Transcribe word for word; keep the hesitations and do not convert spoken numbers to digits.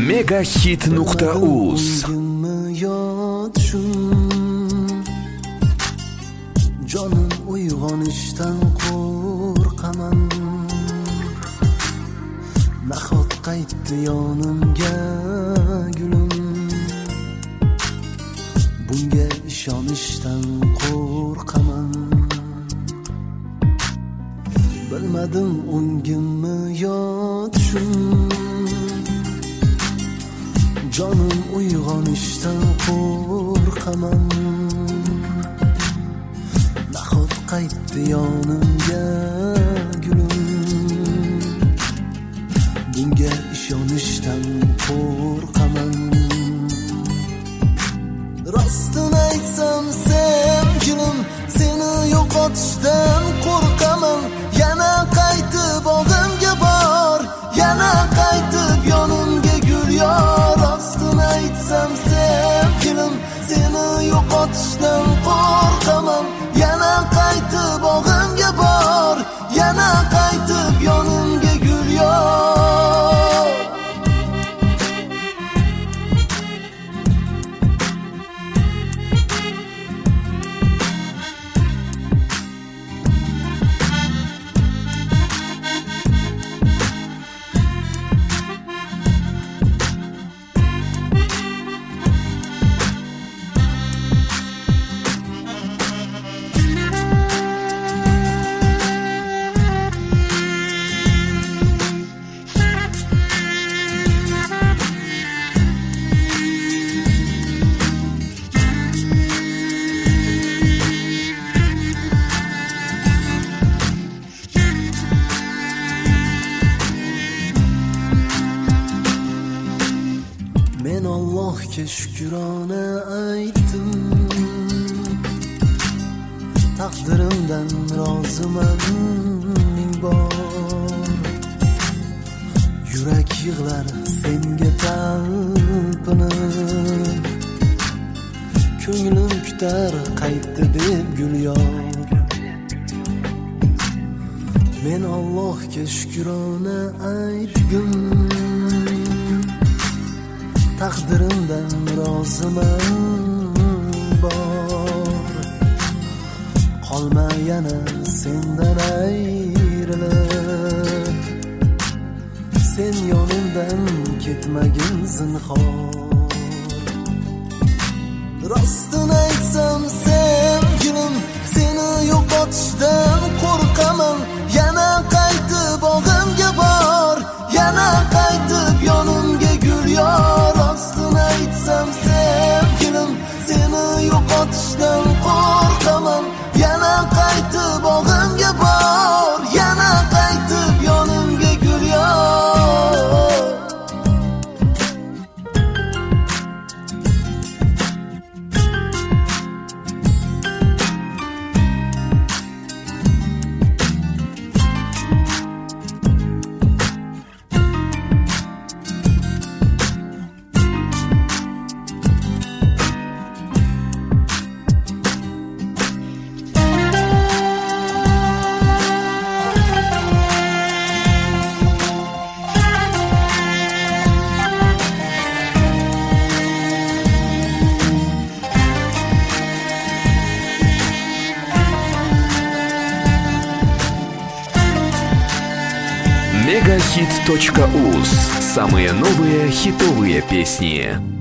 Megahit nuqta uz. Jonim uyg'onishdan qo'rqaman. Nahot qaytdi yonimga gulim. Bunga ishonishdan qo'rqaman. Bilmadim o'ngimmi yo tushim. Jonim uyg'onishdan qo'rqaman. Nahot qaytdi yonimga gulim. Bunga ishonishdan qo'rqaman. Rostini aytsam sevgilim, seni yo'qotishdan qo'rqaman. Yana qaytib og'imga bor, yana qaytib yonimga gul yor. Rostini aytsam sevgilim, seni yo'qotishdan qo'rqaman. Yana qaytib og'imga bor, yana qaytib yonimga gul yor. Men Allohga shukrona aytdim. Taqdirimdan roziman ming bor. Yurak yig'lar senga talpinib. Ko'nglim kutar qaytdi deb gul yor. Men Allohga shukrona aytdim. Taqdirimdan roziman bor. Qolma yana sendan ayrilib. Sen yonimdan ketmagin zinhor. Rostini aytsam sevgilim, seni yo'qotishdan qo'rqaman. Yana qaytib og'imga bor, yana qaytib yonimga gul yor. Rostini aytsam sevgilim, seni yo'qotishdan qo'rqaman. Yana qaytib og'imga bor, yana qaytib yonimga gul yor. Megahit точка уз. Самые новые хитовые песни.